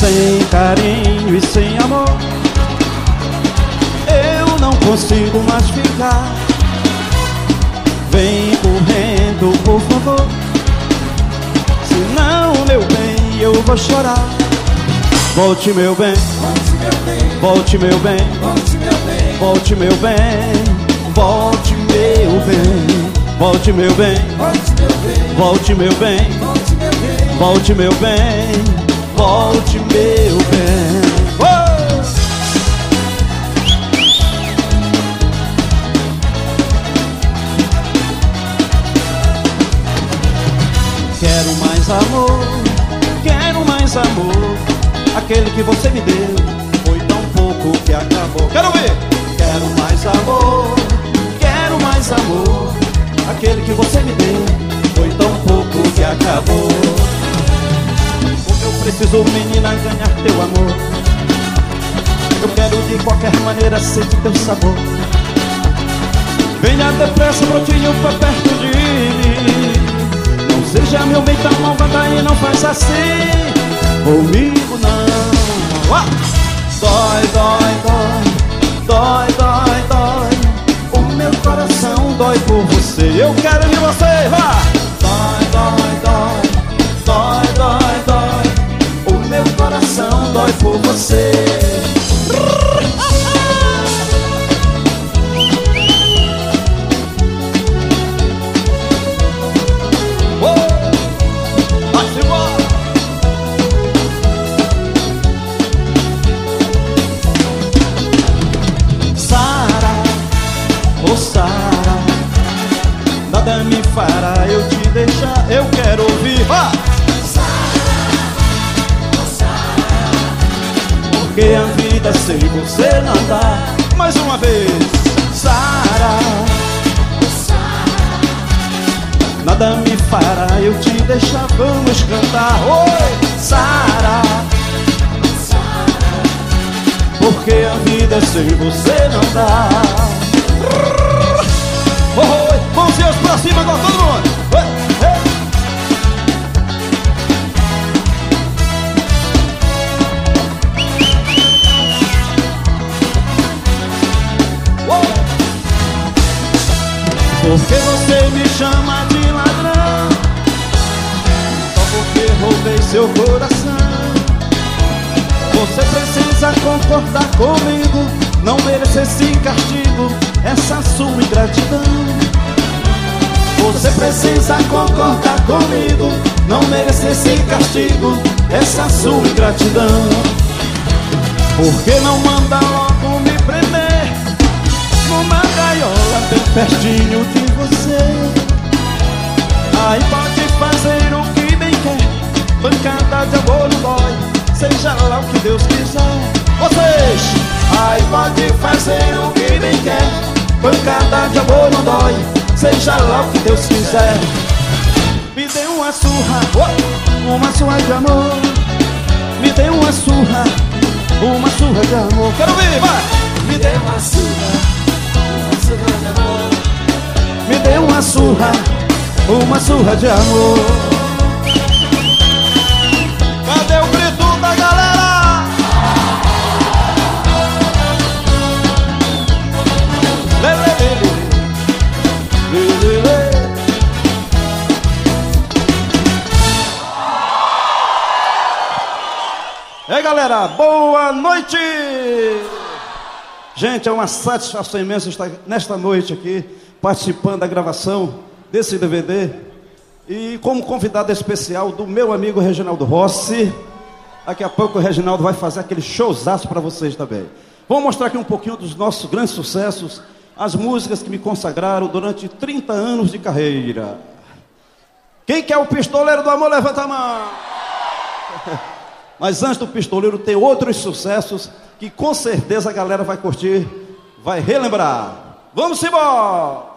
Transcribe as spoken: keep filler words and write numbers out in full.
sem carinho e sem amor, eu não consigo mais ficar. Vem correndo, por favor, senão, meu bem, eu vou chorar. Volte, meu bem, volte, meu bem, volte, meu bem, volte, meu bem, volte, meu bem, volte, meu bem, volte, meu bem, volte, meu bem. Oh! Quero mais amor, quero mais amor. Aquele que você me deu foi tão pouco que acabou. Quero ver! Quero mais amor, quero mais amor. Aquele que você me deu foi tão pouco que acabou. Como eu preciso, menina, ganhar teu amor. Eu quero de qualquer maneira sentir teu sabor. Venha depressa, brotinho, pra perto de mim. Não seja meu bem tão malvada e não faz assim comigo não. Ah! Dói, dói, dói, dói, dói, dói. O meu coração dói por você. Eu quero de você, vá! Dói, dói, dói, dói, dói, dói. O meu coração dói por você. Sara, nada me fará eu te deixar. Eu quero ouvir, ah! Sara, oh Sara, porque a vida sem você não dá. Mais uma vez, Sara, oh Sara, nada me fará eu te deixar. Vamos cantar, oi, Sara, oh Sara, porque a vida sem você não dá. Oh, oh, mãozinhas pra cima, agora todo mundo. Hey, hey. Oh. Porque você me chama de ladrão, só porque roubei seu coração. Você precisa concordar comigo, não merece esse castigo, essa sua ingratidão. Você precisa concordar comigo, não merece esse castigo, essa sua ingratidão. Por que não manda logo me prender numa gaiola bem pertinho de você? Aí pode fazer o que bem quer, pancada de amor não dói, seja lá o que Deus quiser. Vocês! Aí pode fazer o que bem quer, pancada de amor não dói, seja lá o que Deus quiser. Me dê uma surra, oh, uma surra de amor. Me dê uma surra, uma surra de amor. Quero ver, vai! Me dê uma surra, uma surra de amor. Me dê uma surra, uma surra de amor. Cadê o grito da galera? E aí, galera, boa noite! Gente, é uma satisfação imensa estar nesta noite aqui, participando da gravação desse D V D. E como convidado especial do meu amigo Reginaldo Rossi. Daqui a pouco o Reginaldo vai fazer aquele showzaço para vocês também. Vou mostrar aqui um pouquinho dos nossos grandes sucessos, as músicas que me consagraram durante trinta anos de carreira. Quem quer o pistoleiro do amor, levanta a mão! Mas antes do pistoleiro tem outros sucessos que com certeza a galera vai curtir, vai relembrar. Vamos embora!